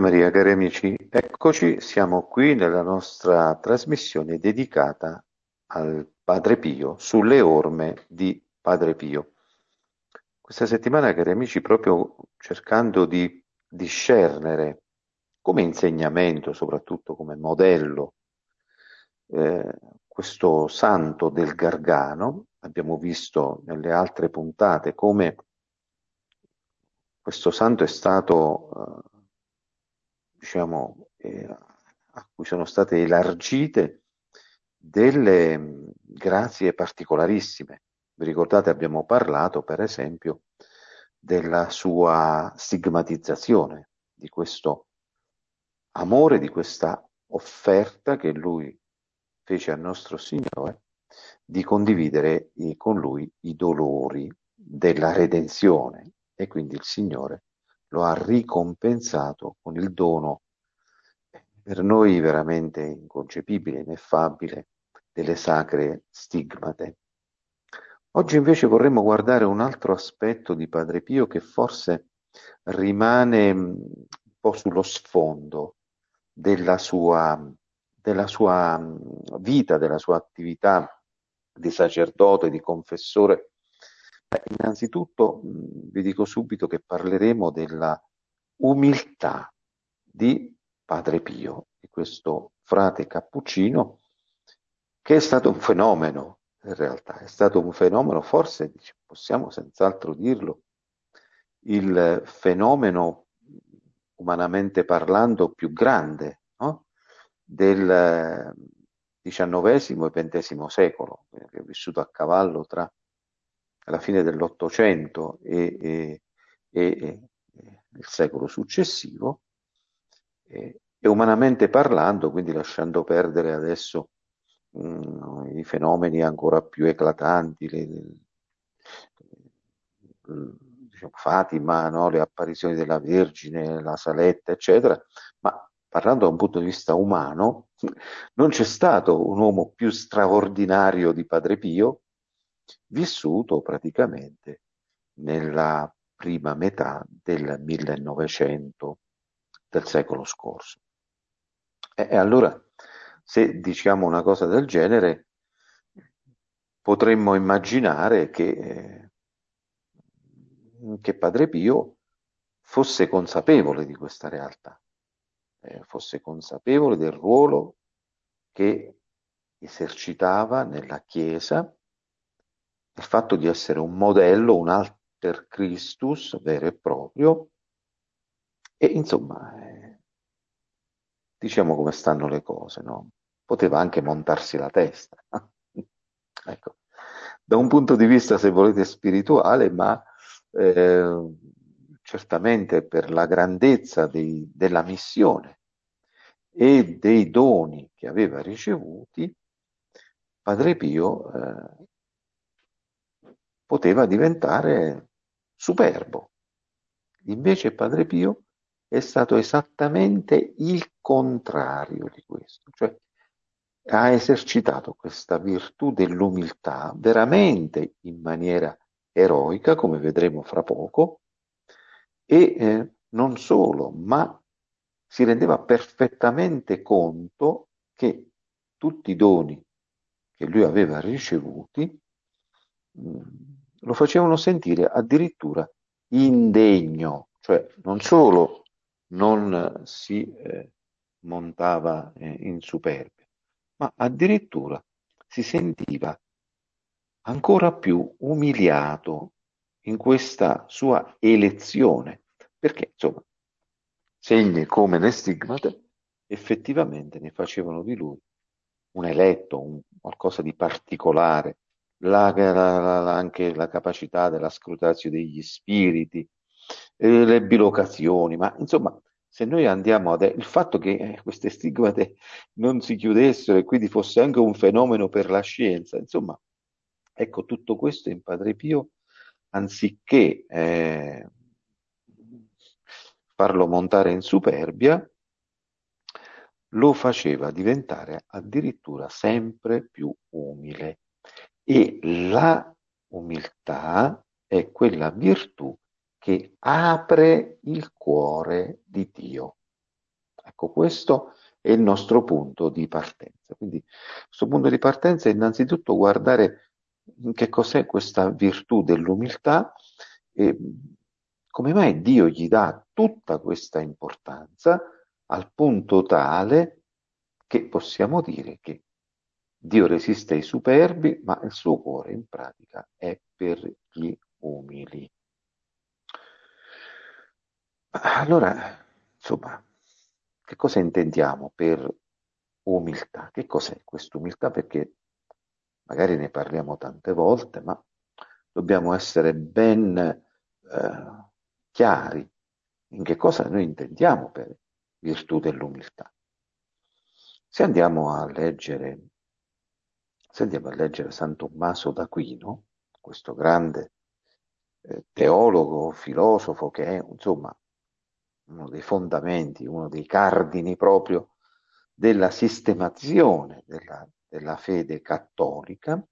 Maria, cari amici, eccoci, siamo qui nella nostra trasmissione dedicata al Padre Pio, sulle orme di Padre Pio. Questa settimana, cari amici, proprio cercando di discernere come insegnamento, soprattutto come modello, eh, questo santo del Gargano, abbiamo visto nelle altre puntate come questo santo è stato, diciamo, a cui sono state elargite delle grazie particolarissime. Vi ricordate, abbiamo parlato, per esempio, della sua stigmatizzazione, di questo amore, di questa offerta che lui fece al nostro Signore di condividere con lui i dolori della redenzione e quindi il Signore lo ha ricompensato con il dono per noi veramente inconcepibile, ineffabile, delle sacre stigmate. Oggi invece vorremmo guardare un altro aspetto di Padre Pio che forse rimane un po' sullo sfondo della sua vita, della sua attività di sacerdote, di confessore. Innanzitutto vi dico subito che parleremo della umiltà di Padre Pio, di questo frate cappuccino, che è stato un fenomeno, in realtà, è stato un fenomeno, forse possiamo senz'altro dirlo, il fenomeno umanamente parlando più grande, no? Del XIX e XX secolo, che è vissuto a cavallo tra la fine dell'Ottocento e il secolo successivo, e umanamente parlando, quindi lasciando perdere adesso i fenomeni ancora più eclatanti, diciamo, Fatima, no? Le apparizioni della Vergine, la Saletta, eccetera, ma parlando da un punto di vista umano, non c'è stato un uomo più straordinario di Padre Pio, vissuto praticamente nella prima metà del 1900 del secolo scorso. E allora, se diciamo una cosa del genere, potremmo immaginare che Padre Pio fosse consapevole di questa realtà, fosse consapevole del ruolo che esercitava nella Chiesa, il fatto di essere un modello, un alter Christus vero e proprio, e insomma, diciamo come stanno le cose, no? Poteva anche montarsi la testa. Ecco, da un punto di vista, se volete, spirituale, ma eh, certamente per la grandezza della missione e dei doni che aveva ricevuti, Padre Pio poteva diventare superbo. Invece Padre Pio è stato esattamente il contrario di questo, cioè ha esercitato questa virtù dell'umiltà veramente in maniera eroica, come vedremo fra poco, e non solo, ma si rendeva perfettamente conto che tutti i doni che lui aveva ricevuti mh, lo facevano sentire addirittura indegno, cioè non solo non si montava in superbia, ma addirittura si sentiva ancora più umiliato in questa sua elezione, perché insomma segni come le stigmate effettivamente ne facevano di lui un eletto, qualcosa di particolare, anche la capacità della scrutatio degli spiriti, le bilocazioni, ma insomma, se noi andiamo il fatto che queste stigmate non si chiudessero e quindi fosse anche un fenomeno per la scienza, insomma, ecco, tutto questo in Padre Pio, anziché farlo montare in superbia, lo faceva diventare addirittura sempre più umile. E la umiltà è quella virtù che apre il cuore di Dio. Ecco, questo è il nostro punto di partenza. Quindi, questo punto di partenza è innanzitutto guardare in che cos'è questa virtù dell'umiltà e come mai Dio gli dà tutta questa importanza al punto tale che possiamo dire che Dio resiste ai superbi, ma il suo cuore in pratica è per gli umili. Allora, insomma, che cosa intendiamo per umiltà? Che cos'è quest'umiltà? Perché magari ne parliamo tante volte, ma dobbiamo essere ben chiari in che cosa noi intendiamo per virtù dell'umiltà. Se andiamo a leggere, se andiamo a leggere San Tommaso d'Aquino, questo grande teologo, filosofo che è, insomma, uno dei fondamenti, uno dei cardini proprio della sistemazione della fede cattolica,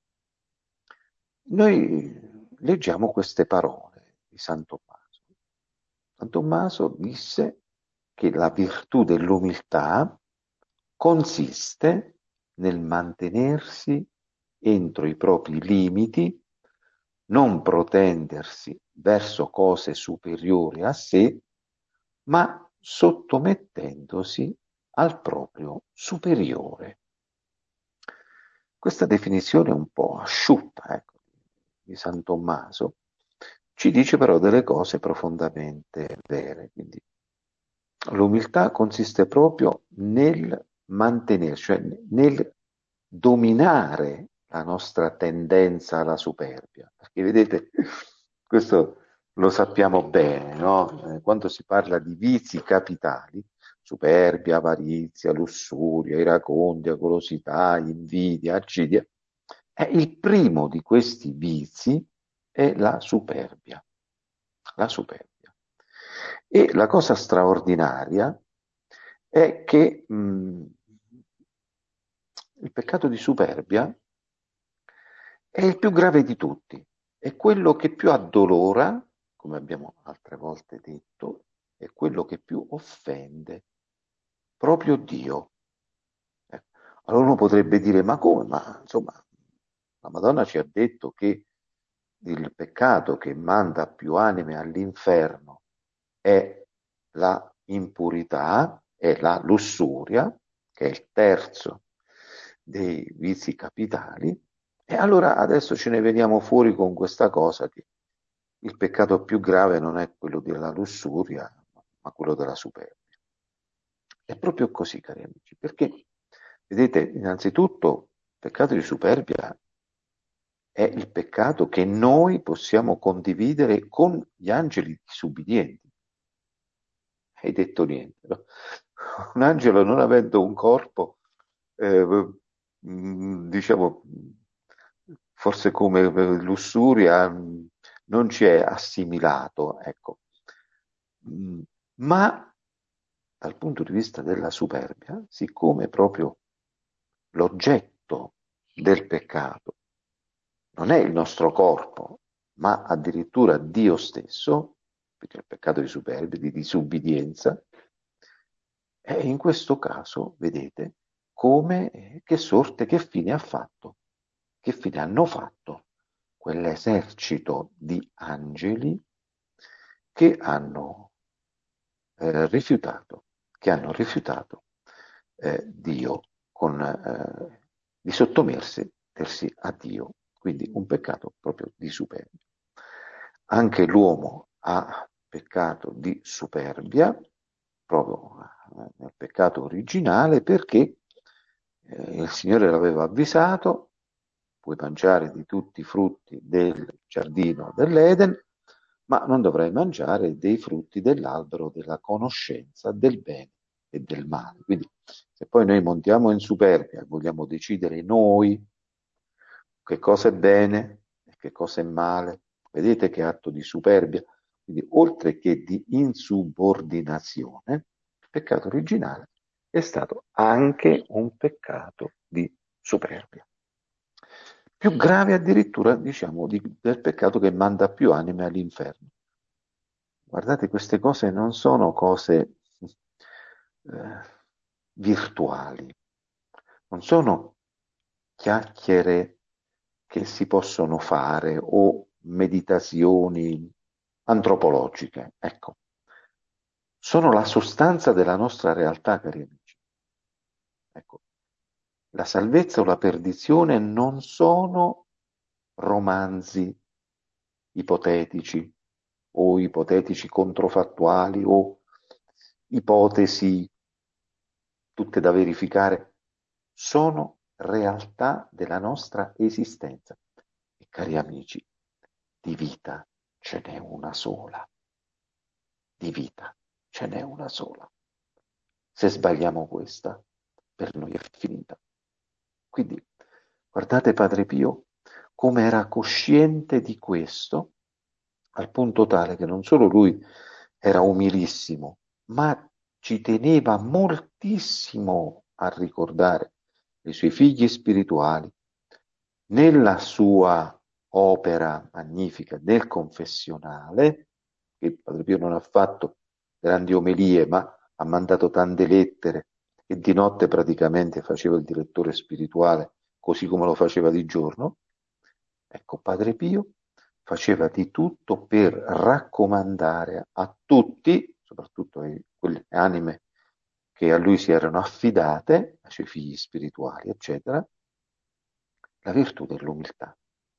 noi leggiamo queste parole di San Tommaso. San Tommaso disse che la virtù dell'umiltà consiste nel mantenersi entro i propri limiti, non protendersi verso cose superiori a sé, ma sottomettendosi al proprio superiore. Questa definizione un po' asciutta, ecco, di San Tommaso, ci dice però delle cose profondamente vere. Quindi, l'umiltà consiste proprio nel mantenere, cioè nel dominare la nostra tendenza alla superbia. Perché vedete, questo lo sappiamo bene, no? Quando si parla di vizi capitali, superbia, avarizia, lussuria, iracondia, golosità, invidia, accidia, il primo di questi vizi è la superbia. La superbia. E la cosa straordinaria è che il peccato di superbia è il più grave di tutti, è quello che più addolora, come abbiamo altre volte detto, è quello che più offende proprio Dio. Ecco. Allora uno potrebbe dire, ma come? Ma insomma, la Madonna ci ha detto che il peccato che manda più anime all'inferno è la impurità, è la lussuria, che è il terzo dei vizi capitali, e allora adesso ce ne veniamo fuori con questa cosa che il peccato più grave non è quello della lussuria, ma quello della superbia. È proprio così, cari amici, perché vedete, innanzitutto, il peccato di superbia è il peccato che noi possiamo condividere con gli angeli disubbidienti. Hai detto niente, no? Un angelo non avendo un corpo, eh, diciamo, forse come lussuria, non ci è assimilato, ecco. Ma dal punto di vista della superbia, siccome proprio l'oggetto del peccato non è il nostro corpo, ma addirittura Dio stesso, perché è il peccato di superbia, di disubbidienza, e in questo caso, vedete, come, che sorte, che fine ha fatto, che fine hanno fatto quell'esercito di angeli che hanno rifiutato, che hanno rifiutato Dio di sottomettersi a Dio, quindi un peccato proprio di superbia. Anche l'uomo ha peccato di superbia, proprio nel peccato originale, perché il Signore l'aveva avvisato, puoi mangiare di tutti i frutti del giardino dell'Eden, ma non dovrai mangiare dei frutti dell'albero della conoscenza del bene e del male. Quindi se poi noi montiamo in superbia e vogliamo decidere noi che cosa è bene e che cosa è male, vedete che atto di superbia. Quindi oltre che di insubordinazione, il peccato originale è stato anche un peccato di superbia. Più grave addirittura, diciamo, del peccato che manda più anime all'inferno. Guardate, queste cose non sono cose virtuali, non sono chiacchiere che si possono fare o meditazioni antropologiche, ecco, sono la sostanza della nostra realtà, cari amici. Ecco, la salvezza o la perdizione non sono romanzi ipotetici o ipotetici controfattuali o ipotesi tutte da verificare, sono realtà della nostra esistenza. E cari amici, di vita ce n'è una sola, di vita ce n'è una sola. Se sbagliamo questa, per noi è finita. Quindi guardate Padre Pio come era cosciente di questo, al punto tale che non solo lui era umilissimo, ma ci teneva moltissimo a ricordare i suoi figli spirituali nella sua opera magnifica del confessionale, che Padre Pio non ha fatto grandi omelie, ma ha mandato tante lettere e di notte praticamente faceva il direttore spirituale, così come lo faceva di giorno. Ecco, Padre Pio faceva di tutto per raccomandare a tutti, soprattutto a quelle anime che a lui si erano affidate, ai suoi figli spirituali, eccetera, la virtù dell'umiltà.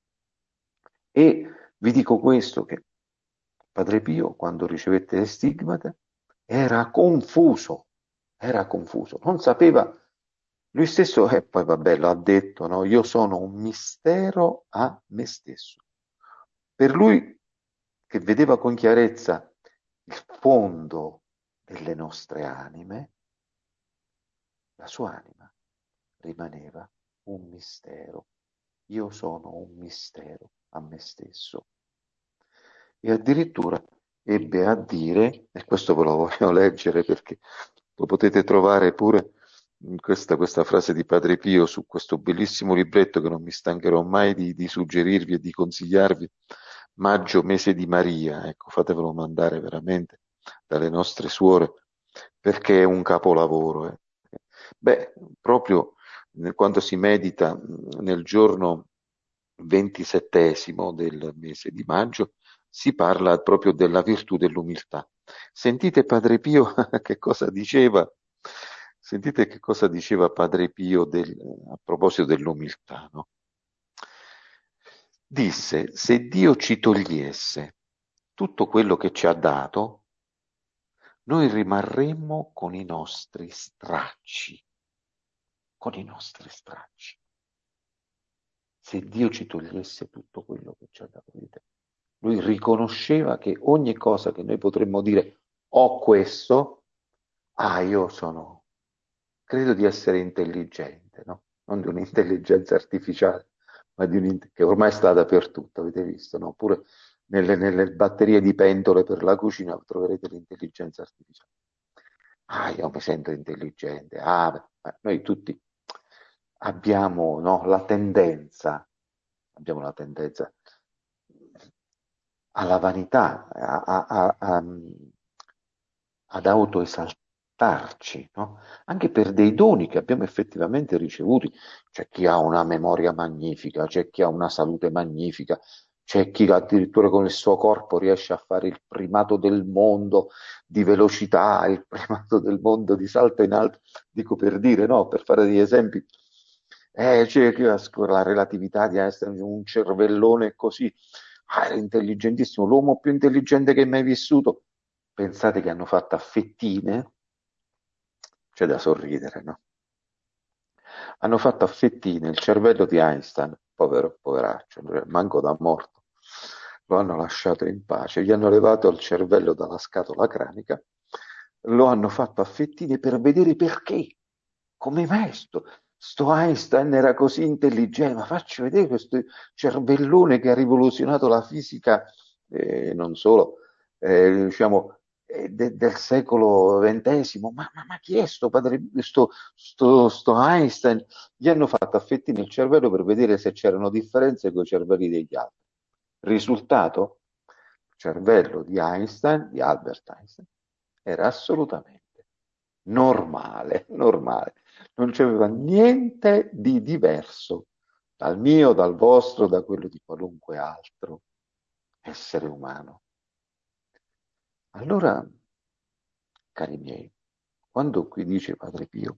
E vi dico questo, che Padre Pio, quando ricevette le stigmate, era confuso, non sapeva, lui stesso, e poi vabbè, lo ha detto, no? Io sono un mistero a me stesso. Per lui, che vedeva con chiarezza il fondo delle nostre anime, la sua anima rimaneva un mistero. Io sono un mistero a me stesso. E addirittura ebbe a dire, e questo ve lo voglio leggere perché lo potete trovare pure in questa frase di Padre Pio su questo bellissimo libretto che non mi stancherò mai di suggerirvi e di consigliarvi, Maggio, mese di Maria, ecco, fatevelo mandare veramente dalle nostre suore, perché è un capolavoro. Beh, proprio quando si medita nel giorno 27° del mese di maggio, si parla proprio della virtù dell'umiltà. Sentite Padre Pio che cosa diceva, sentite che cosa diceva Padre Pio a proposito dell'umiltà, no? Disse, se Dio ci togliesse tutto quello che ci ha dato, noi rimarremmo con i nostri stracci, con i nostri stracci. Se Dio ci togliesse tutto quello che ci ha dato, vedete? Lui riconosceva che ogni cosa che noi potremmo dire, ho questo, io sono, credo di essere intelligente, no? Non di un'intelligenza artificiale, ma che ormai sta dappertutto, avete visto, no? Pure nelle batterie di pentole per la cucina troverete l'intelligenza artificiale. Io mi sento intelligente. Ma noi tutti abbiamo, no, abbiamo la tendenza alla vanità, ad autoesaltarci, no? Anche per dei doni che abbiamo effettivamente ricevuti. C'è chi ha una memoria magnifica, c'è chi ha una salute magnifica, c'è chi addirittura con il suo corpo riesce a fare il primato del mondo di velocità, il primato del mondo di salto in alto, dico per dire, no? Per fare degli esempi. C'è chi ha la relatività di Einstein, un cervellone così, era intelligentissimo, l'uomo più intelligente che hai mai vissuto. Pensate che hanno fatto a fettine, c'è da sorridere, no? Hanno fatto a fettine il cervello di Einstein, povero, poveraccio, manco da morto. Lo hanno lasciato in pace, gli hanno levato il cervello dalla scatola cranica, lo hanno fatto a fettine per vedere perché. Come mai sto Einstein era così intelligente? Ma faccio vedere questo cervellone che ha rivoluzionato la fisica, non solo, diciamo, del secolo XX. Ma chi è sto Einstein? Gli hanno fatto affetti nel cervello per vedere se c'erano differenze con i cervelli degli altri. Risultato? Il cervello di Einstein, di Albert Einstein, era assolutamente normale, normale. Non c'aveva niente di diverso dal mio, dal vostro, da quello di qualunque altro essere umano. Allora, cari miei, quando qui dice Padre Pio,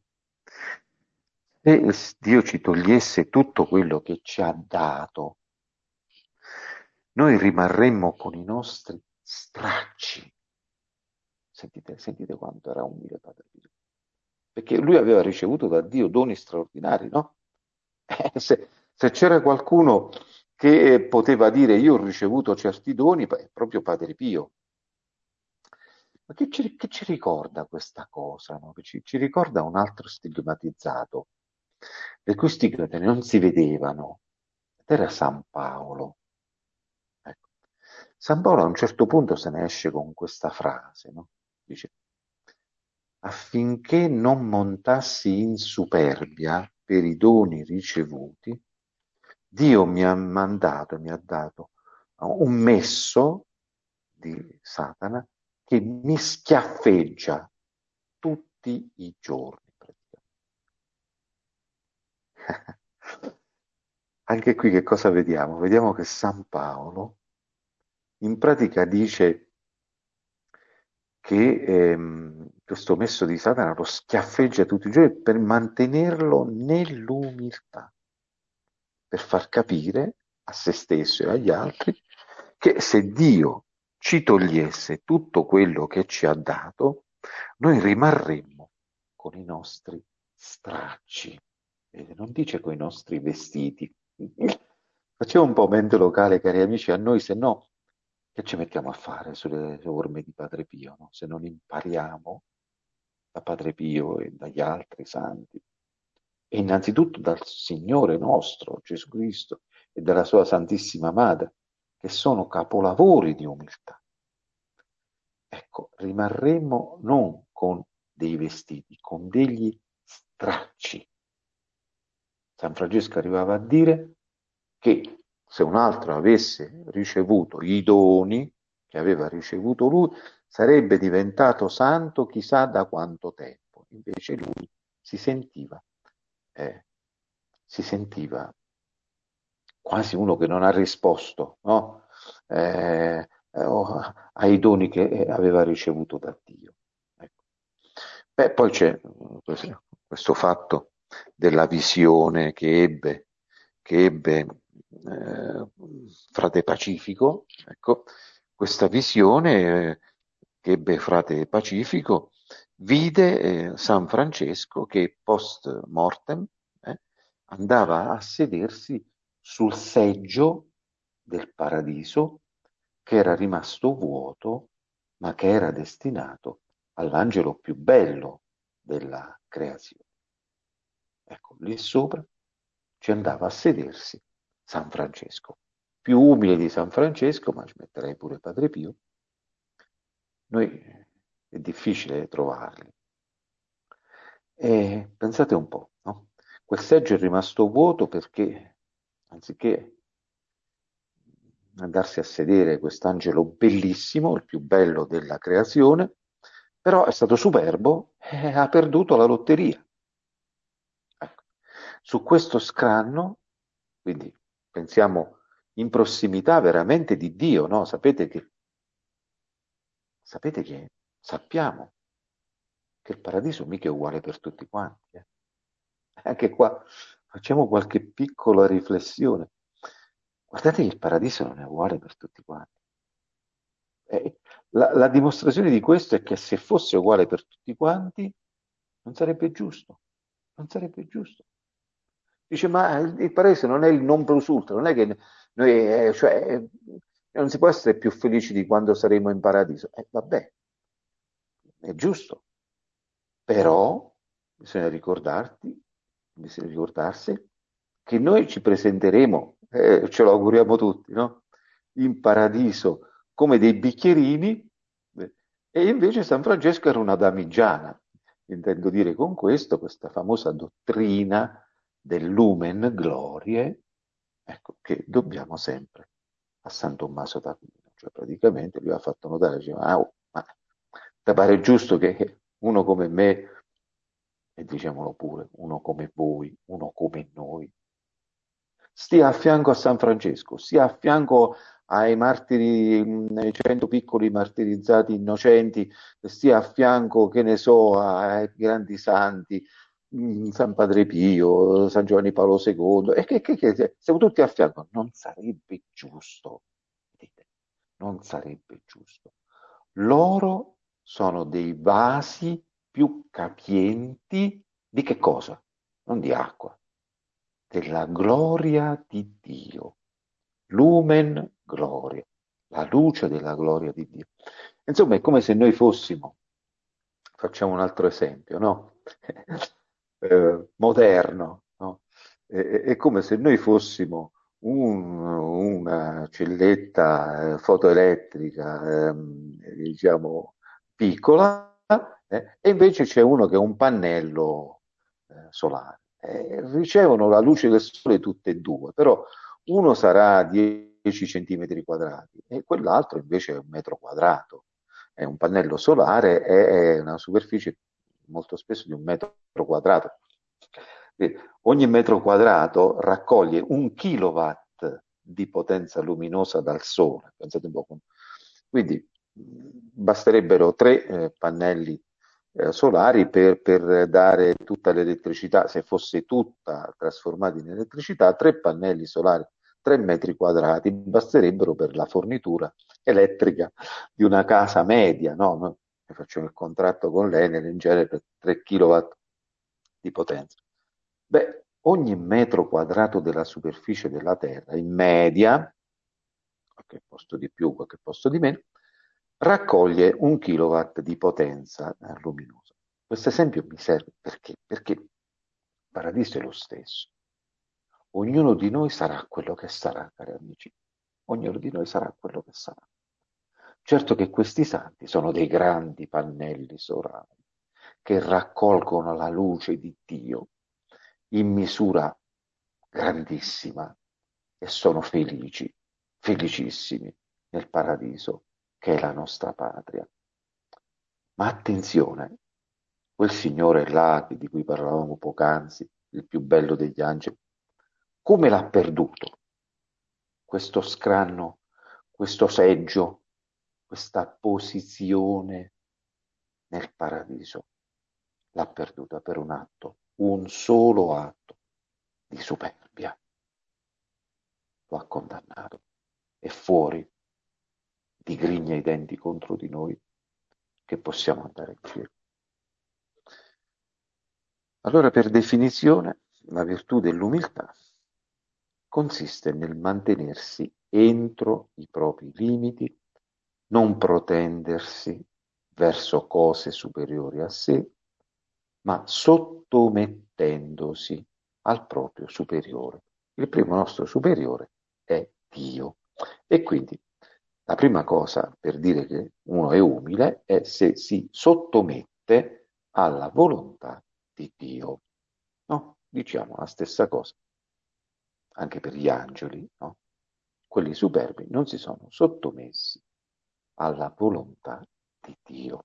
se Dio ci togliesse tutto quello che ci ha dato, noi rimarremmo con i nostri stracci. Sentite, sentite quanto era umile Padre Pio. Perché lui aveva ricevuto da Dio doni straordinari, no? Se c'era qualcuno che poteva dire io ho ricevuto certi doni, è proprio Padre Pio. Ma che ci ricorda questa cosa? No? Che ci ricorda un altro stigmatizzato, le cui stigmate non si vedevano, ed era San Paolo. Ecco. San Paolo a un certo punto se ne esce con questa frase, no? Dice, affinché non montassi in superbia per i doni ricevuti, Dio mi ha mandato, mi ha dato un messo di Satana che mi schiaffeggia tutti i giorni. Anche qui che cosa vediamo? Vediamo che San Paolo in pratica dice che questo messo di Satana lo schiaffeggia tutti i giorni per mantenerlo nell'umiltà, per far capire a se stesso e agli altri che se Dio ci togliesse tutto quello che ci ha dato, noi rimarremmo con i nostri stracci. Vede, non dice con i nostri vestiti. Facciamo un po' mente locale, cari amici, a noi se no, che ci mettiamo a fare sulle orme di Padre Pio, no? Se non impariamo da Padre Pio e dagli altri santi, e innanzitutto dal Signore nostro Gesù Cristo e dalla sua Santissima Madre, che sono capolavori di umiltà. Ecco, rimarremo non con dei vestiti, con degli stracci. San Francesco arrivava a dire che se un altro avesse ricevuto i doni che aveva ricevuto lui, sarebbe diventato santo chissà da quanto tempo. Invece lui si sentiva, eh, si sentiva quasi uno che non ha risposto, no? Ai doni che aveva ricevuto da Dio. Ecco. Beh, poi c'è questo fatto della visione che ebbe frate Pacifico, ecco, questa visione che ebbe frate Pacifico vide San Francesco che post mortem andava a sedersi sul seggio del paradiso che era rimasto vuoto, ma che era destinato all'angelo più bello della creazione. Ecco, lì sopra ci andava a sedersi San Francesco. Più umile di San Francesco, ma ci metterei pure Padre Pio, noi è difficile trovarli. E pensate un po', no? Quel seggio è rimasto vuoto perché, anziché andarsi a sedere quest'angelo bellissimo, il più bello della creazione, però è stato superbo e ha perduto la lotteria. Ecco. Su questo scranno, quindi pensiamo in prossimità veramente di Dio, no? Sappiamo che il paradiso mica è uguale per tutti quanti. Anche qua facciamo qualche piccola riflessione. Guardate che il paradiso non è uguale per tutti quanti. La dimostrazione di questo è che se fosse uguale per tutti quanti, non sarebbe giusto. Non sarebbe giusto. Dice, ma il paradiso non è il non plus ultra, non è che noi, non si può essere più felici di quando saremo in paradiso. Vabbè, è giusto, però bisogna ricordarsi che noi ci presenteremo, ce lo auguriamo tutti, no? In paradiso come dei bicchierini, e invece San Francesco era una damigiana. Intendo dire con questo, questa famosa dottrina del lumen glorie, ecco, che dobbiamo sempre a San Tommaso d'Aquino. Cioè praticamente lui ha fatto notare, diceva, ma ti pare giusto che uno come me e diciamolo pure, uno come voi, uno come noi, stia a fianco a San Francesco, stia a fianco ai martiri, ai 100 piccoli martirizzati innocenti, stia a fianco, che ne so, ai grandi santi, San Padre Pio, San Giovanni Paolo II, e siamo tutti a fianco. Non sarebbe giusto, vedete, non sarebbe giusto. Loro sono dei vasi più capienti di che cosa? Non di acqua, della gloria di Dio. Lumen gloria, la luce della gloria di Dio. Insomma, è come se noi fossimo, facciamo un altro esempio, no? Moderno, no? È come se noi fossimo una celletta fotoelettrica, diciamo, piccola, e invece c'è uno che è un pannello solare. Ricevono la luce del sole tutte e due, però uno sarà 10 centimetri quadrati e quell'altro invece è un metro quadrato. È un pannello solare, è una superficie molto spesso di un metro quadrato. Ogni metro quadrato raccoglie 1 kilowatt di potenza luminosa dal sole. Pensate un po'. Quindi basterebbero 3 pannelli solari per dare tutta l'elettricità, se fosse tutta trasformata in elettricità, 3 pannelli solari, 3 metri quadrati, basterebbero per la fornitura elettrica di una casa media, no? Noi facciamo il contratto con l'Enel in genere per 3 kW di potenza. Beh, ogni metro quadrato della superficie della Terra, in media, qualche posto di più, qualche posto di meno, raccoglie 1 kilowatt di potenza luminosa. Questo esempio mi serve perché? Perché il paradiso è lo stesso. Ognuno di noi sarà quello che sarà, cari amici. Ognuno di noi sarà quello che sarà. Certo che questi santi sono dei grandi pannelli solari che raccolgono la luce di Dio in misura grandissima e sono felici, felicissimi nel paradiso che è la nostra patria. Ma attenzione, quel signore là di cui parlavamo poc'anzi, il più bello degli angeli, come l'ha perduto questo scranno, questo seggio, questa posizione nel paradiso? L'ha perduta per un atto, un solo atto di superbia. Lo ha condannato. È fuori, digrigna i denti contro di noi, che possiamo andare in cielo. Allora, per definizione, la virtù dell'umiltà consiste nel mantenersi entro i propri limiti, non protendersi verso cose superiori a sé, ma sottomettendosi al proprio superiore. Il primo nostro superiore è Dio. E quindi la prima cosa per dire che uno è umile è se si sottomette alla volontà di Dio. No? Diciamo la stessa cosa anche per gli angeli, no? Quelli superbi non si sono sottomessi alla volontà di Dio.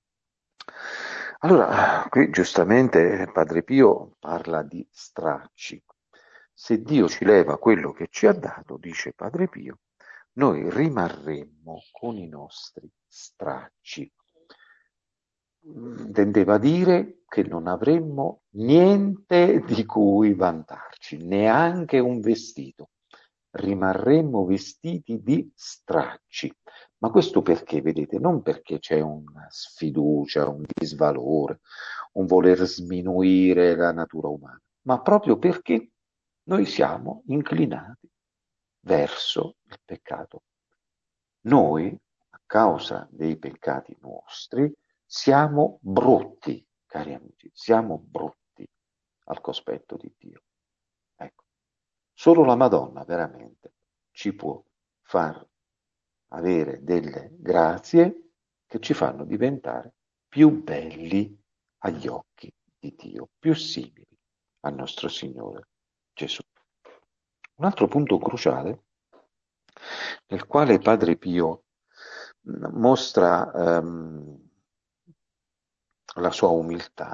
Allora, qui giustamente Padre Pio parla di stracci. Se Dio ci leva quello che ci ha dato, dice Padre Pio, noi rimarremmo con i nostri stracci. Intendeva dire che non avremmo niente di cui vantarci, neanche un vestito. Rimarremmo vestiti di stracci. Ma questo perché, vedete? Non perché c'è una sfiducia, un disvalore, un voler sminuire la natura umana, ma proprio perché noi siamo inclinati verso il peccato. Noi, a causa dei peccati nostri, siamo brutti, cari amici, siamo brutti al cospetto di Dio. Ecco, solo la Madonna veramente ci può far avere delle grazie che ci fanno diventare più belli agli occhi di Dio, più simili al nostro Signore Gesù. Un altro punto cruciale nel quale Padre Pio mostra la sua umiltà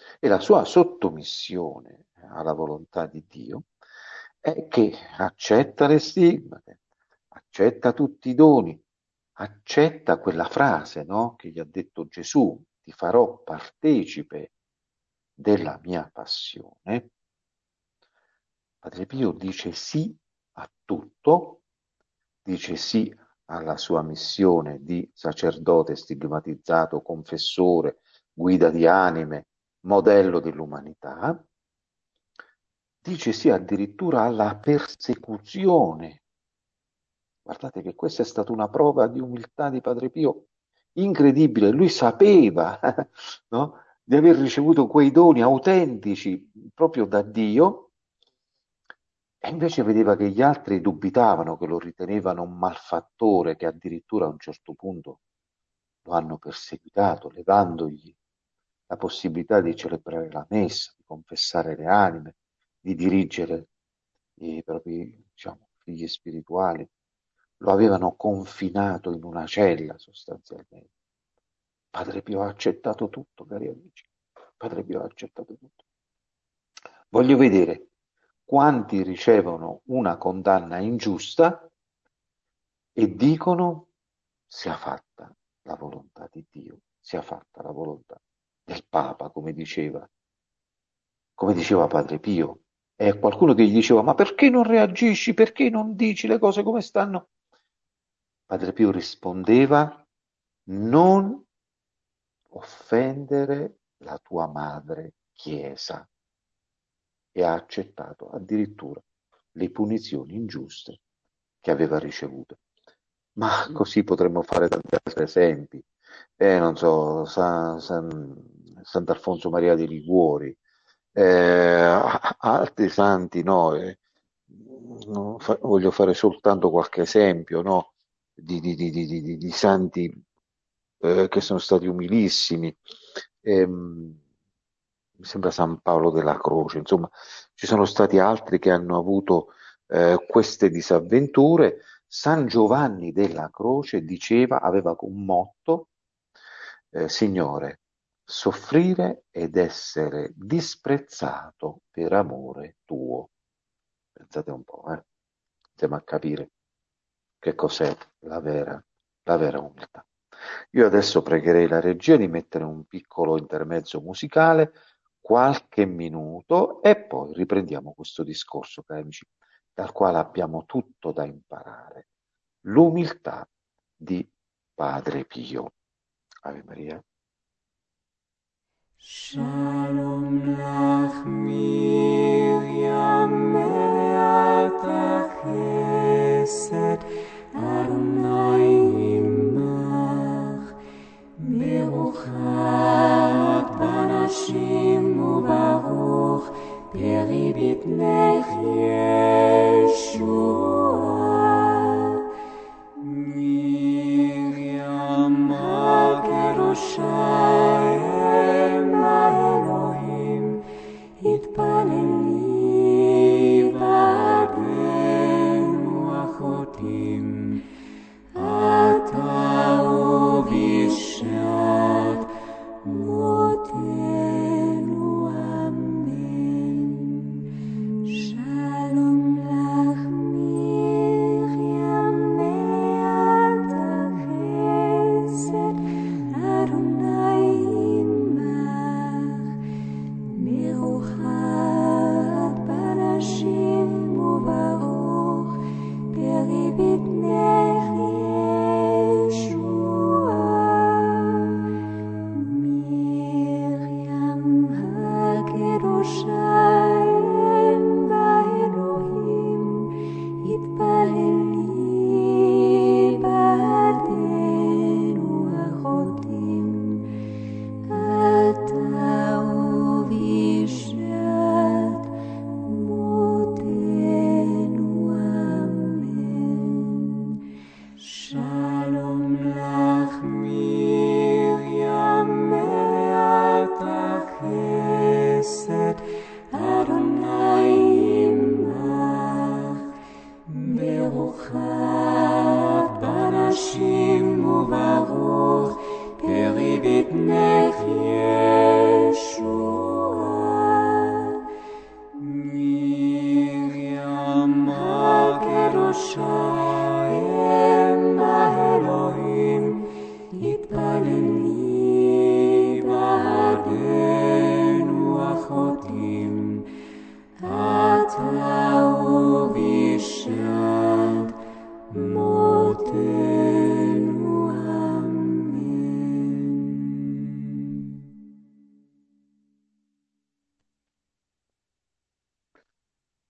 E la sua sottomissione alla volontà di Dio è che accetta le stigmate, accetta tutti i doni, accetta quella frase, no, che gli ha detto Gesù: ti farò partecipe della mia passione. Padre Pio dice sì a tutto, dice sì alla sua missione di sacerdote stigmatizzato, confessore, guida di anime, modello dell'umanità, dice sì addirittura alla persecuzione. Guardate che questa è stata una prova di umiltà di Padre Pio incredibile. Lui sapeva, no, di aver ricevuto quei doni autentici proprio da Dio, e invece vedeva che gli altri dubitavano, che lo ritenevano un malfattore, che addirittura a un certo punto lo hanno perseguitato, levandogli la possibilità di celebrare la messa, di confessare le anime, di dirigere i propri, diciamo, figli spirituali. Lo avevano confinato in una cella sostanzialmente. Padre Pio ha accettato tutto, cari amici. Padre Pio ha accettato tutto. Voglio vedere quanti ricevono una condanna ingiusta e dicono sia fatta la volontà di Dio, sia fatta la volontà del Papa, come diceva Padre Pio. E qualcuno che gli diceva: ma perché non reagisci? Perché non dici le cose come stanno? Padre Pio rispondeva: non offendere la tua madre Chiesa, e ha accettato addirittura le punizioni ingiuste che aveva ricevuto. Ma così potremmo fare tanti altri esempi. Non so, Sant'Alfonso Maria di Liguori, altri santi, no? Voglio fare soltanto qualche esempio, no? Di santi che sono stati umilissimi. Mi sembra San Paolo della Croce, insomma, ci sono stati altri che hanno avuto queste disavventure. San Giovanni della Croce diceva, aveva un motto: Signore, soffrire ed essere disprezzato per amore tuo. Pensate un po', insieme a capire che cos'è la vera umiltà. Io adesso pregherei la regia di mettere un piccolo intermezzo musicale, qualche minuto, e poi riprendiamo questo discorso, cari amici, dal quale abbiamo tutto da imparare. L'umiltà di Padre Pio. Ave Maria. Shalom lach Miriam me'ata chesed Adonai imach Berukhat banashim ubaruch Peri bitnech Yeshua Miriam HaKedosha התפללי בעדנו אחותים, אתה ובשעת מותנו אמן. שלום לך מרים מעתה חסד, אדוני עמך, ברוכת בנשים וברוך פרי בטנך ישועה. מרים הקדושה אם באלוהים התפללי בעדנו אחותים, אתה ובשעת מותנו אמן. שלום לך מרים מעתה חסד, אדוני עמך, ברוכת בנשים וברוך פרי בטנך ישועה.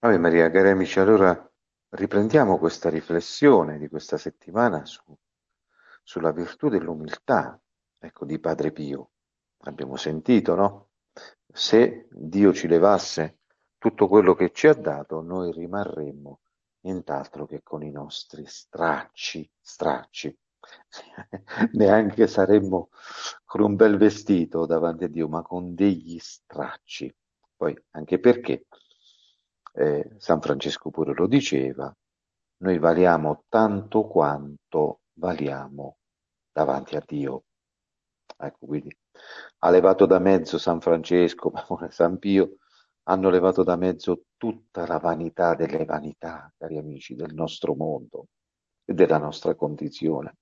Vabbè Maria, cari amici, allora riprendiamo questa riflessione di questa settimana sulla virtù dell'umiltà, ecco, di Padre Pio. Abbiamo sentito, no? Se Dio ci levasse tutto quello che ci ha dato, noi rimarremmo nient'altro che con i nostri stracci. Neanche saremmo con un bel vestito davanti a Dio, ma con degli stracci. Poi, anche perché San Francesco pure lo diceva, noi valiamo tanto quanto valiamo davanti a Dio. Ecco, quindi ha levato da mezzo San Francesco, ma pure San Pio hanno levato da mezzo tutta la vanità delle vanità, cari amici, del nostro mondo e della nostra condizione.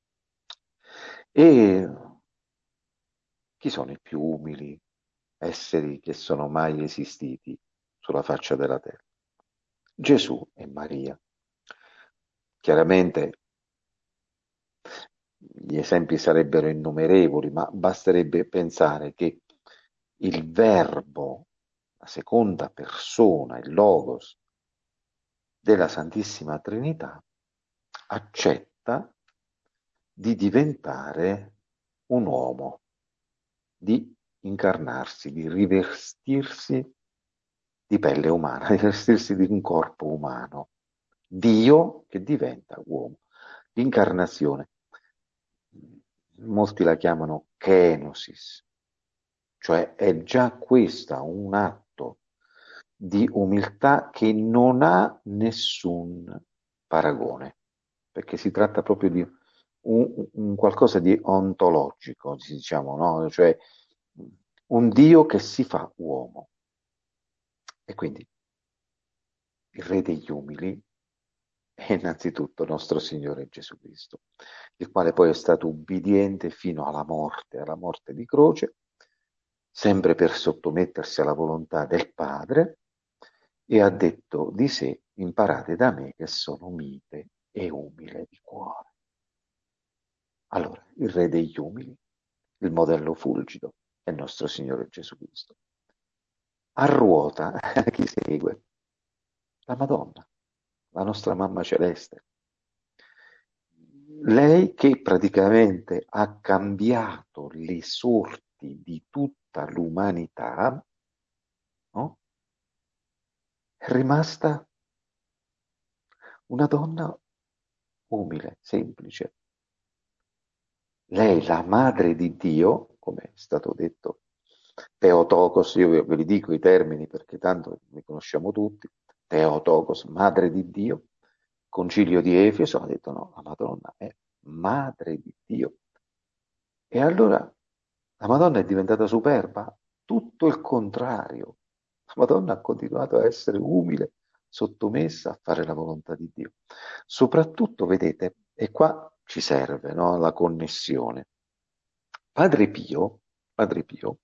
E chi sono i più umili esseri che sono mai esistiti sulla faccia della terra? Gesù e Maria. Chiaramente gli esempi sarebbero innumerevoli, ma basterebbe pensare che il Verbo, la seconda persona, il Logos della Santissima Trinità, accetta di diventare un uomo, di incarnarsi, di rivestirsi di pelle umana, di rivestirsi di un corpo umano. Dio che diventa uomo. L'incarnazione, molti la chiamano kenosis, cioè è già questa un atto di umiltà che non ha nessun paragone, perché si tratta proprio di un qualcosa di ontologico, diciamo, no? Cioè un Dio che si fa uomo. E quindi il Re degli umili è innanzitutto nostro Signore Gesù Cristo, il quale poi è stato ubbidiente fino alla morte di croce, sempre per sottomettersi alla volontà del Padre, e ha detto di sé: imparate da me che sono mite e umile di cuore. Allora, il Re degli umili, il modello fulgido, è il nostro Signore Gesù Cristo. A ruota, chi segue? La Madonna, la nostra mamma celeste. Lei che praticamente ha cambiato le sorti di tutta l'umanità, no? È rimasta una donna umile, semplice. Lei, la madre di Dio, come è stato detto, Theotokos, io ve li dico i termini perché tanto li conosciamo tutti, Theotokos, madre di Dio, Concilio di Efeso ha detto no, la Madonna è madre di Dio. E allora la Madonna è diventata superba? Tutto il contrario. La Madonna ha continuato a essere umile, sottomessa a fare la volontà di Dio. Soprattutto, vedete, e qua ci serve, no, la connessione. Padre Pio,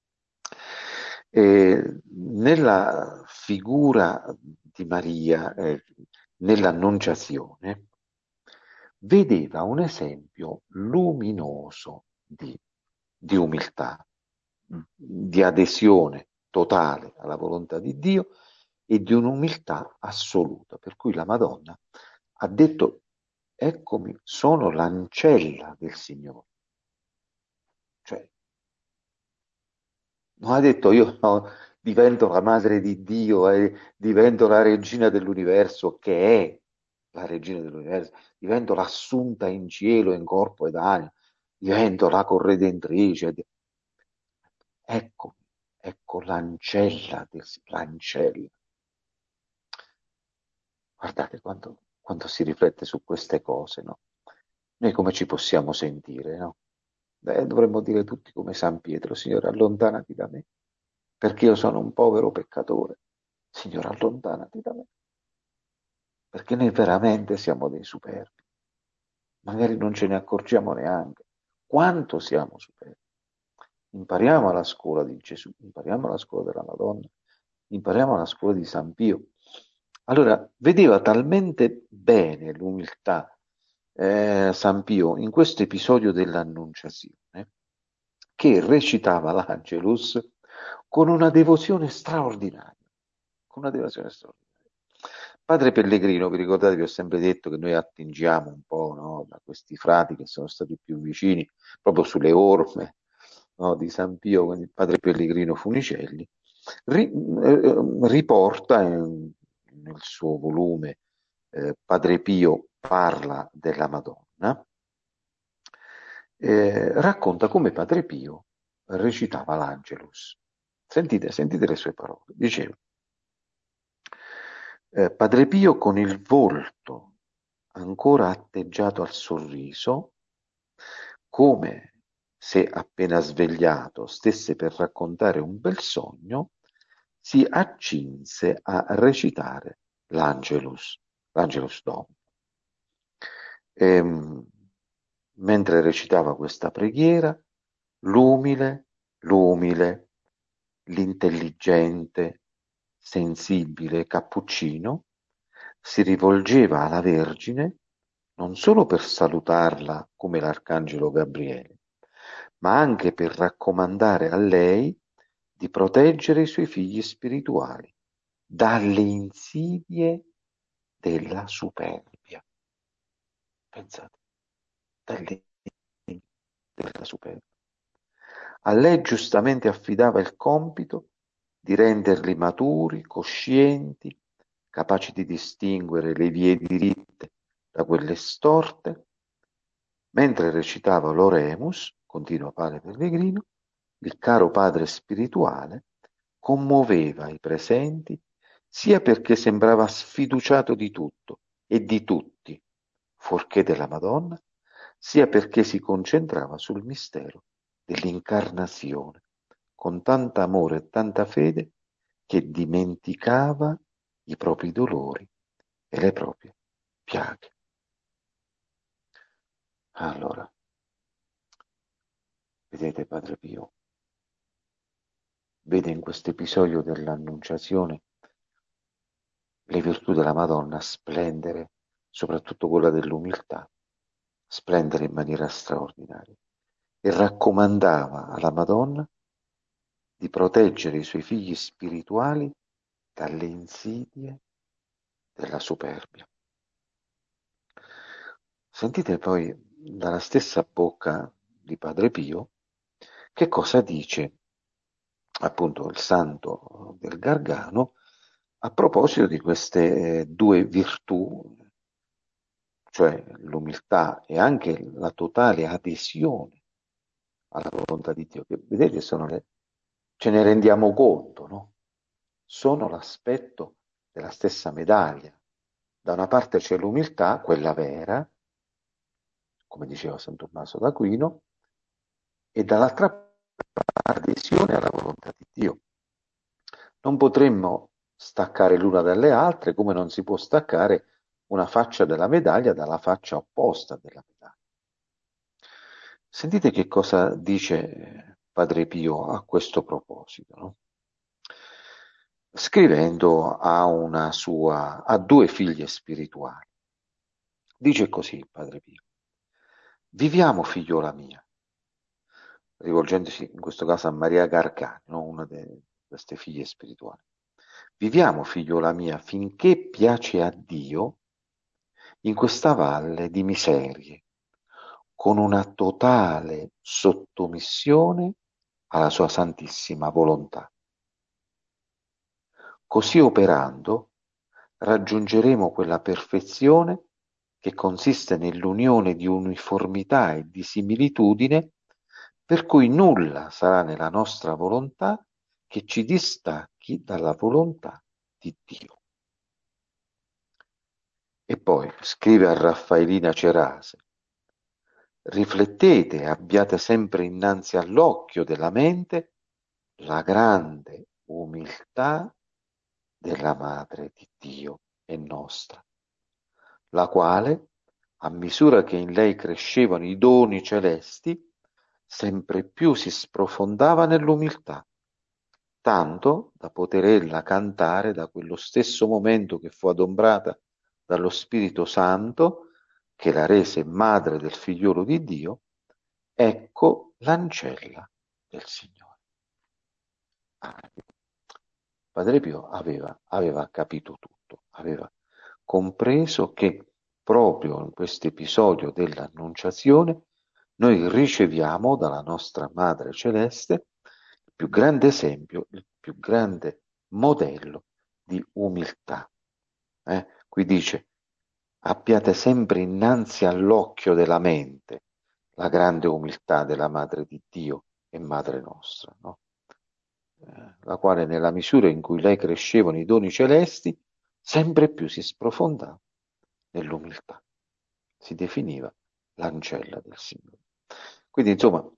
nella figura di Maria, nell'Annunciazione, vedeva un esempio luminoso di umiltà, di adesione totale alla volontà di Dio e di un'umiltà assoluta. Per cui la Madonna ha detto: eccomi, sono l'ancella del Signore. Cioè, non ha detto io no, divento la madre di Dio e divento la regina dell'universo, che è la regina dell'universo, divento l'assunta in cielo, in corpo ed anima, divento la corredentrice. Ecco, ecco l'ancella, l'ancella. Guardate quando si riflette su queste cose, no? Noi come ci possiamo sentire, no? Dovremmo dire tutti come San Pietro: Signore, allontanati da me, perché io sono un povero peccatore. Signore, allontanati da me, perché noi veramente siamo dei superbi. Magari non ce ne accorgiamo neanche quanto siamo superbi. Impariamo alla scuola di Gesù, impariamo alla scuola della Madonna, impariamo alla scuola di San Pio. Allora, vedeva talmente bene l'umiltà San Pio in questo episodio dell'Annunciazione che recitava l'Angelus con una devozione straordinaria, una devozione straordinaria. Padre Pellegrino, vi ricordate, vi ho sempre detto che noi attingiamo un po', no, da questi frati che sono stati più vicini, proprio sulle orme, no, di San Pio, quindi il padre Pellegrino Funicelli, riporta nel suo volume Padre Pio parla della Madonna, racconta come Padre Pio recitava l'Angelus. Sentite le sue parole. Diceva, Padre Pio con il volto ancora atteggiato al sorriso, come se appena svegliato stesse per raccontare un bel sogno, si accinse a recitare l'Angelus Domini. Ehm, Mentre recitava questa preghiera, l'umile, l'intelligente, sensibile Cappuccino si rivolgeva alla Vergine non solo per salutarla come l'Arcangelo Gabriele, ma anche per raccomandare a lei di proteggere i suoi figli spirituali dalle insidie della superbia. Pensate, dalle insidie della superbia. A lei giustamente affidava il compito di renderli maturi, coscienti, capaci di distinguere le vie diritte da quelle storte. Mentre recitava l'Oremus, continua Padre Pellegrino, il caro padre spirituale commuoveva i presenti sia perché sembrava sfiduciato di tutto e di tutti, fuorché della Madonna, sia perché si concentrava sul mistero dell'incarnazione, con tanta amore e tanta fede che dimenticava i propri dolori e le proprie piaghe. Allora, vedete Padre Pio, vede in questo episodio dell'Annunciazione le virtù della Madonna splendere, soprattutto quella dell'umiltà, splendere in maniera straordinaria e raccomandava alla Madonna di proteggere i suoi figli spirituali dalle insidie della superbia. Sentite poi dalla stessa bocca di Padre Pio che cosa dice appunto il santo del Gargano a proposito di queste due virtù, cioè l'umiltà e anche la totale adesione alla volontà di Dio, che vedete ce ne rendiamo conto, no? Sono l'aspetto della stessa medaglia. Da una parte c'è l'umiltà, quella vera, come diceva San Tommaso d'Aquino, e dall'altra parte adesione alla volontà di Dio. Non potremmo staccare l'una dalle altre, come non si può staccare una faccia della medaglia dalla faccia opposta della medaglia. Sentite che cosa dice Padre Pio a questo proposito, no? Scrivendo a due figlie spirituali. Dice così Padre Pio: viviamo, figliola mia, rivolgendosi in questo caso a Maria Gargani, no? Una di queste figlie spirituali. Viviamo, figliola mia, finché piace a Dio in questa valle di miserie, con una totale sottomissione alla sua santissima volontà. Così operando raggiungeremo quella perfezione che consiste nell'unione di uniformità e di similitudine, per cui nulla sarà nella nostra volontà che ci distacchi dalla volontà di Dio. E poi scrive a Raffaellina Cerase: riflettete e abbiate sempre innanzi all'occhio della mente la grande umiltà della Madre di Dio e nostra, la quale, a misura che in lei crescevano i doni celesti, sempre più si sprofondava nell'umiltà, tanto da poter ella cantare da quello stesso momento che fu adombrata dallo Spirito Santo, che la rese madre del figliolo di Dio, ecco l'ancella del Signore. Padre Pio aveva capito tutto, aveva compreso che proprio in questo episodio dell'Annunciazione noi riceviamo dalla nostra Madre Celeste il più grande esempio, il più grande modello di umiltà. Qui dice, abbiate sempre innanzi all'occhio della mente la grande umiltà della Madre di Dio e Madre nostra, no? La quale nella misura in cui lei cresceva nei doni celesti, sempre più si sprofondava nell'umiltà. Si definiva l'ancella del Signore. Quindi, insomma,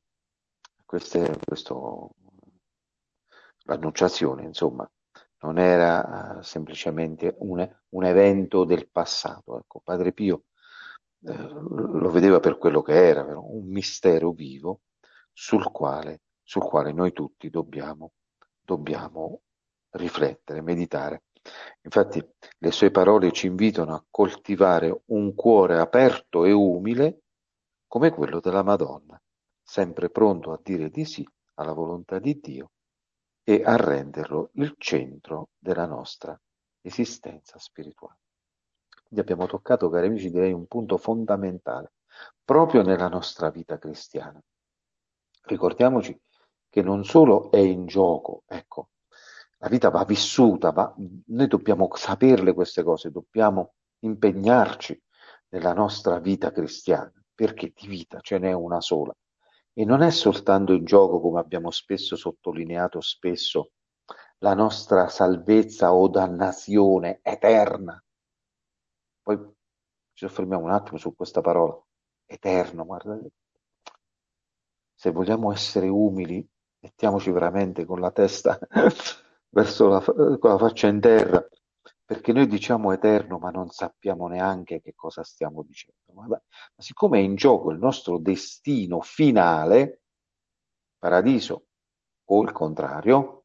l'annunciazione, insomma, non era semplicemente un evento del passato. Ecco, Padre Pio lo vedeva per quello che era, un mistero vivo sul quale noi tutti dobbiamo riflettere, meditare. Infatti le sue parole ci invitano a coltivare un cuore aperto e umile come quello della Madonna, sempre pronto a dire di sì alla volontà di Dio e a renderlo il centro della nostra esistenza spirituale. Quindi abbiamo toccato, cari amici, direi un punto fondamentale proprio nella nostra vita cristiana. Ricordiamoci che non solo è in gioco, ecco, la vita va vissuta, noi dobbiamo saperle queste cose, dobbiamo impegnarci nella nostra vita cristiana, perché di vita ce n'è una sola. E non è soltanto in gioco, come abbiamo spesso sottolineato, la nostra salvezza o dannazione eterna. Poi ci soffermiamo un attimo su questa parola, eterno, guardate. Se vogliamo essere umili, mettiamoci veramente con la testa con la faccia in terra, perché noi diciamo eterno, ma non sappiamo neanche che cosa stiamo dicendo. Ma siccome è in gioco il nostro destino finale, paradiso o il contrario,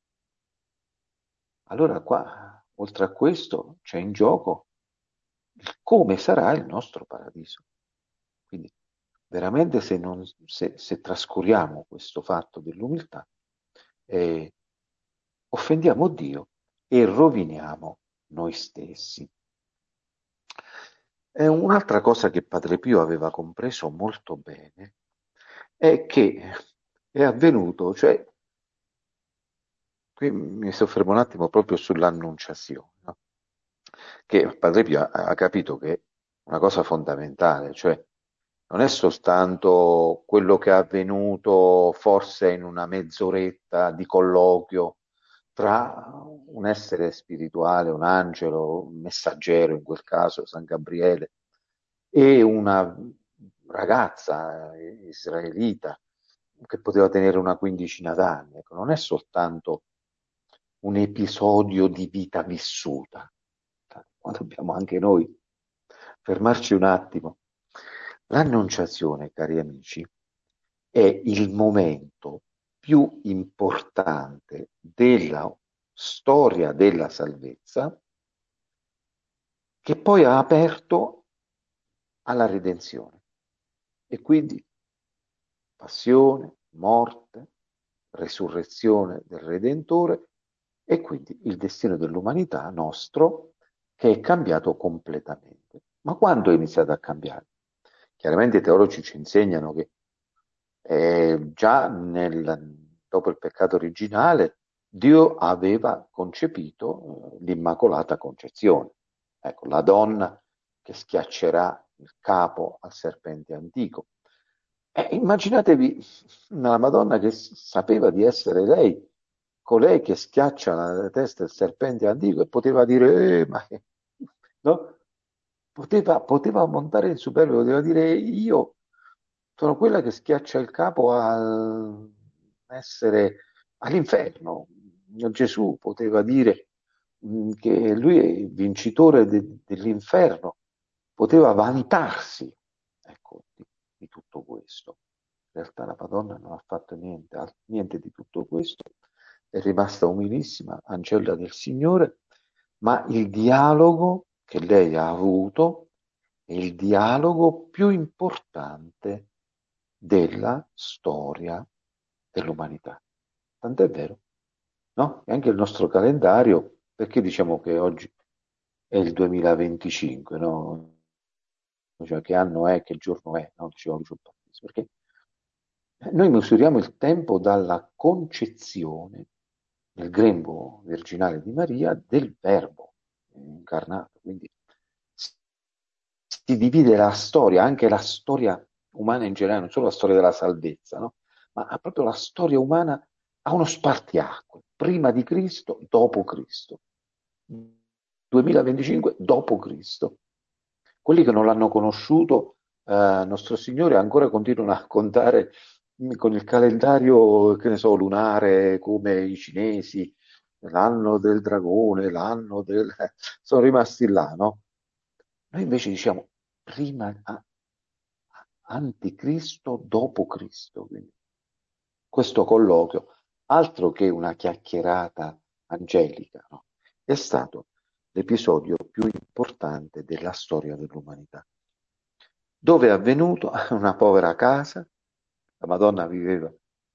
allora qua, oltre a questo, c'è in gioco il come sarà il nostro paradiso. Quindi veramente se trascuriamo questo fatto dell'umiltà, offendiamo Dio e roviniamo noi stessi. Un'altra cosa che Padre Pio aveva compreso molto bene è che è avvenuto, cioè, qui mi soffermo un attimo proprio sull'annunciazione, no? Che Padre Pio ha capito che è una cosa fondamentale, cioè non è soltanto quello che è avvenuto forse in una mezz'oretta di colloquio tra un essere spirituale, un angelo, un messaggero, in quel caso San Gabriele, e una ragazza israelita che poteva tenere una quindicina d'anni. Ecco, non è soltanto un episodio di vita vissuta, ma dobbiamo anche noi fermarci un attimo. L'annunciazione, cari amici, è il momento più importante della storia della salvezza che poi ha aperto alla redenzione. E quindi passione, morte, resurrezione del Redentore e quindi il destino dell'umanità nostro che è cambiato completamente. Ma quando è iniziato a cambiare? Chiaramente i teologi ci insegnano che già dopo il peccato originale Dio aveva concepito l'Immacolata Concezione. Ecco, la donna che schiaccerà il capo al serpente antico. Immaginatevi una Madonna che sapeva di essere lei, colei che schiaccia la testa del serpente antico e poteva dire, no? Poteva montare il superbio, poteva dire io sono quella che schiaccia il capo all'inferno. Gesù poteva dire che lui è il vincitore dell'inferno, poteva vantarsi, ecco, di tutto questo. In realtà la Madonna non ha fatto niente di tutto questo, è rimasta umilissima, ancella del Signore, ma il dialogo che lei ha avuto è il dialogo più importante della storia dell'umanità. Tant'è vero no? E anche il nostro calendario, perché diciamo che oggi è il 2025, no? Cioè, che anno è, che giorno è, no? Diceva Lucio Battisti, perché noi misuriamo il tempo dalla concezione nel grembo virginale di Maria del Verbo incarnato. Quindi si divide la storia, anche la storia umana in generale, non solo la storia della salvezza, no? Ma proprio la storia umana ha uno spartiacque, prima di Cristo, dopo Cristo. 2025 dopo Cristo. Quelli che non l'hanno conosciuto, nostro Signore ancora continuano a contare con il calendario, che ne so, lunare, come i cinesi, l'anno del dragone, l'anno del... sono rimasti là, no? Noi invece diciamo prima, anticristo, dopo Cristo. Quindi, questo colloquio, altro che una chiacchierata angelica, no? È stato l'episodio più importante della storia dell'umanità. Dove è avvenuto? Una povera casa, la Madonna viveva,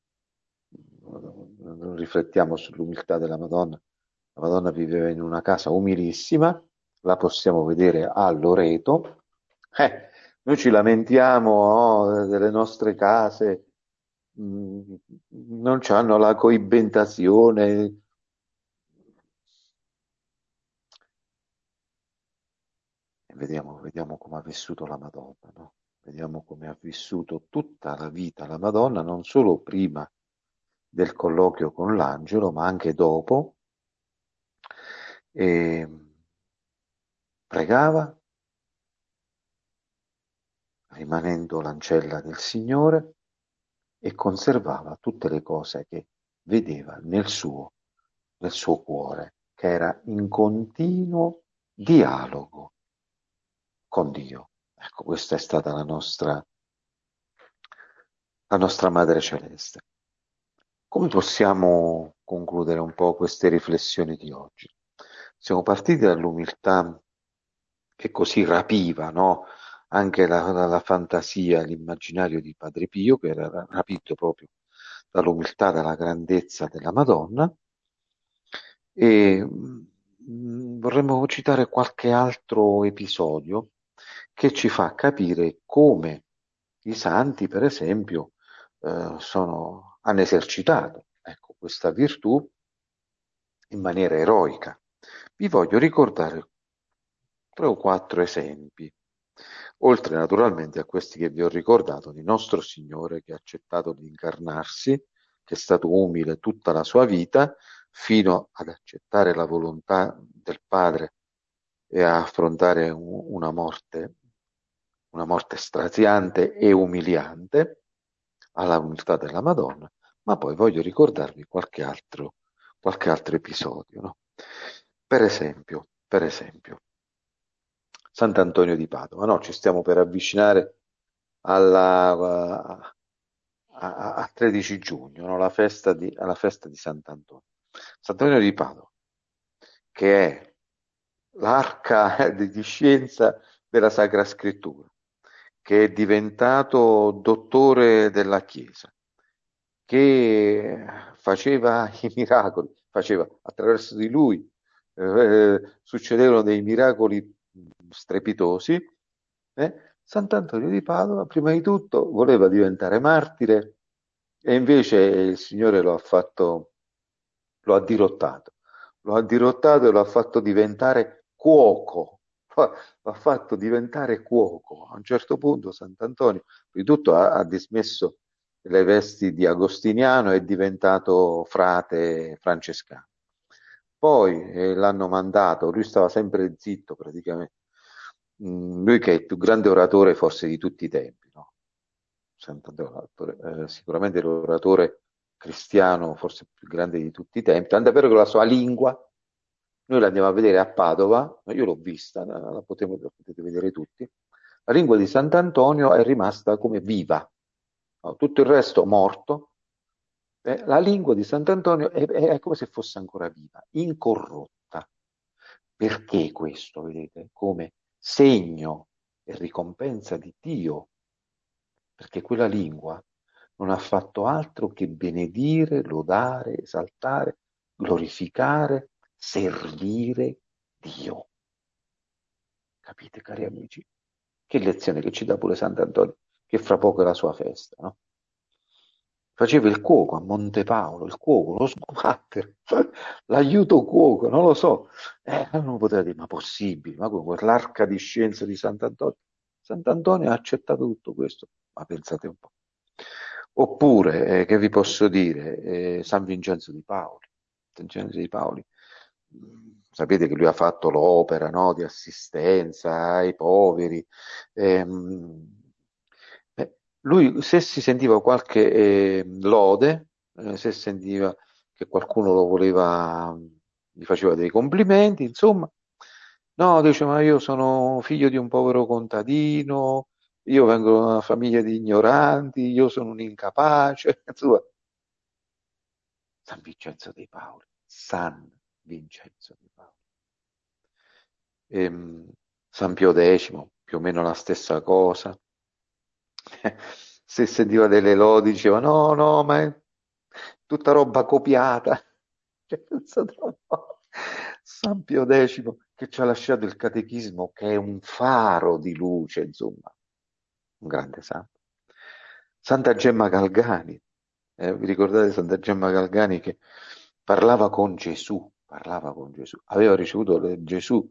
non riflettiamo sull'umiltà della Madonna, la Madonna viveva in una casa umilissima, la possiamo vedere a Loreto. Noi ci lamentiamo, oh, delle nostre case, mh, non hanno la coibentazione. Vediamo come ha vissuto la Madonna, no? Vediamo come ha vissuto tutta la vita la Madonna, non solo prima del colloquio con l'angelo, ma anche dopo. E pregava, rimanendo l'ancella del Signore, e conservava tutte le cose che vedeva nel suo cuore, che era in continuo dialogo con Dio. Ecco, questa è stata la nostra Madre Celeste. Come possiamo concludere un po' queste riflessioni di oggi? Siamo partiti dall'umiltà che così rapiva, no? Anche la fantasia, l'immaginario di Padre Pio, che era rapito proprio dall'umiltà, dalla grandezza della Madonna, e vorremmo citare qualche altro episodio che ci fa capire come i santi, per esempio, hanno esercitato, ecco, questa virtù in maniera eroica. Vi voglio ricordare tre o quattro esempi, oltre naturalmente a questi che vi ho ricordato, di nostro Signore che ha accettato di incarnarsi, che è stato umile tutta la sua vita, fino ad accettare la volontà del Padre e a affrontare una morte straziante e umiliante, alla umiltà della Madonna, ma poi voglio ricordarvi qualche altro episodio, no? Per esempio, Sant'Antonio di Padova, no? Ci stiamo per avvicinare a 13 giugno, no? Alla festa di Sant'Antonio. Sant'Antonio di Padova, che è l'arca di scienza della Sacra Scrittura, che è diventato dottore della Chiesa, che faceva i miracoli, faceva attraverso di lui, succedevano dei miracoli strepitosi. Sant'Antonio di Padova, prima di tutto, voleva diventare martire e invece il Signore lo ha dirottato e lo ha fatto diventare cuoco. Lo ha fatto diventare cuoco. A un certo punto Sant'Antonio, prima di tutto, ha dismesso le vesti di agostiniano e è diventato frate francescano. Poi l'hanno mandato, lui stava sempre zitto praticamente. Lui che è il più grande oratore forse di tutti i tempi, no? Sicuramente l'oratore cristiano forse più grande di tutti i tempi, tanto è vero che la sua lingua, noi l'andiamo a vedere a Padova, ma io l'ho vista, la potete vedere tutti, la lingua di Sant'Antonio è rimasta come viva, no? Tutto il resto morto, la lingua di Sant'Antonio è come se fosse ancora viva, incorrotta. Perché questo, vedete? Come segno e ricompensa di Dio, perché quella lingua non ha fatto altro che benedire, lodare, esaltare glorificare, servire Dio. Capite, cari amici? Che lezione che ci dà pure Sant'Antonio, che fra poco è la sua festa, no? Faceva il cuoco a Montepaolo, il cuoco, lo sguattero, l'aiuto cuoco, non lo so. Uno poteva dire, ma possibile, ma come, l'arca di scienza di Sant'Antonio? Sant'Antonio ha accettato tutto questo, ma pensate un po'. Oppure, che vi posso dire, San Vincenzo di Paoli. San Vincenzo di Paoli. Sapete che lui ha fatto l'opera, no, di assistenza ai poveri. Ehm, Lui, se si sentiva qualche lode, se sentiva che qualcuno lo voleva, gli faceva dei complimenti, insomma, no, dice, ma io sono figlio di un povero contadino, io vengo da una famiglia di ignoranti, io sono un incapace, insomma, San Vincenzo dei Paoli, San Vincenzo dei Paoli. San Pio X, più o meno la stessa cosa. Se sentiva delle lodi diceva no, no, ma è tutta roba copiata. Cioè, pensate un po'. San Pio X che ci ha lasciato il catechismo che è un faro di luce, insomma, un grande santo. Santa Gemma Galgani, vi ricordate Santa Gemma Galgani che parlava con Gesù, aveva ricevuto Gesù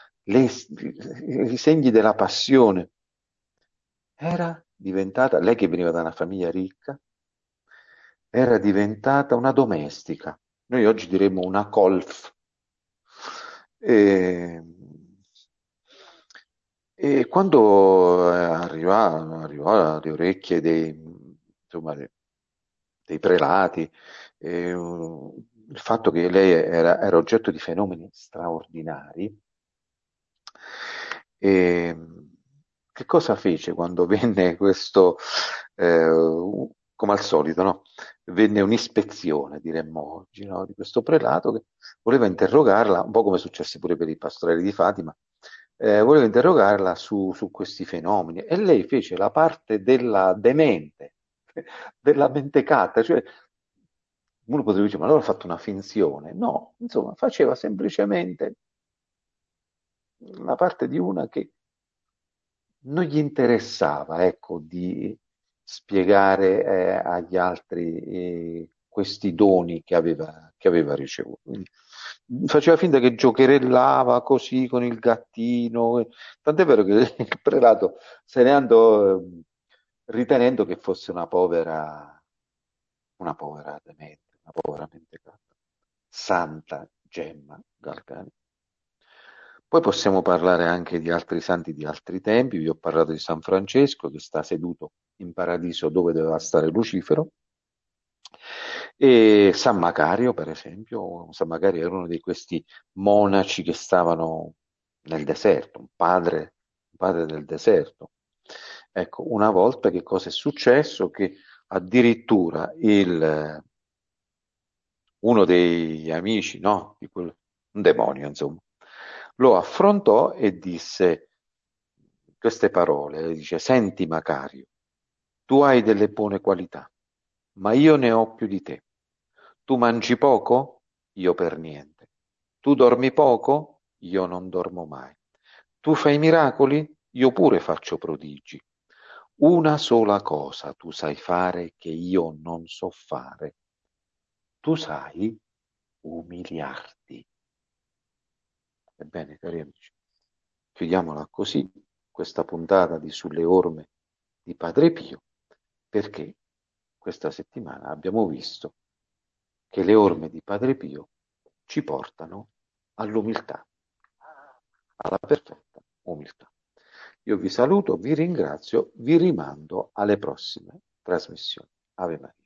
i segni della passione, era diventata, lei che veniva da una famiglia ricca, era diventata una domestica. Noi oggi diremmo una colf. E, e quando arrivò alle orecchie insomma, dei prelati, il fatto che lei era oggetto di fenomeni straordinari, e che cosa fece quando venne questo, come al solito, no? Venne un'ispezione, diremmo oggi, no? Di questo prelato che voleva interrogarla, un po' come successe pure per i pastorelli di Fatima, voleva interrogarla su questi fenomeni e lei fece la parte della demente, della mentecata, cioè uno potrebbe dire, ma allora ha fatto una finzione. No, insomma, faceva semplicemente la parte di una che non gli interessava, ecco, di spiegare agli altri questi doni che aveva ricevuto. Quindi, faceva finta che giocherellava così con il gattino, tant'è vero che il prelato se ne andò ritenendo che fosse una povera demente, una povera mentecata. Santa Gemma Galgani. Poi possiamo parlare anche di altri santi di altri tempi. Vi ho parlato di San Francesco che sta seduto in paradiso dove doveva stare Lucifero. E San Macario, per esempio, San Macario era uno di questi monaci che stavano nel deserto, un padre del deserto. Ecco, una volta che cosa è successo? Che addirittura uno degli amici, no, un demonio, insomma, lo affrontò e disse queste parole, dice, senti Macario, tu hai delle buone qualità, ma io ne ho più di te. Tu mangi poco? Io per niente. Tu dormi poco? Io non dormo mai. Tu fai miracoli? Io pure faccio prodigi. Una sola cosa tu sai fare che io non so fare. Tu sai umiliarti. Ebbene, cari amici, chiudiamola così, questa puntata di Sulle orme di Padre Pio, perché questa settimana abbiamo visto che le orme di Padre Pio ci portano all'umiltà, alla perfetta umiltà. Io vi saluto, vi ringrazio, vi rimando alle prossime trasmissioni. Ave Maria.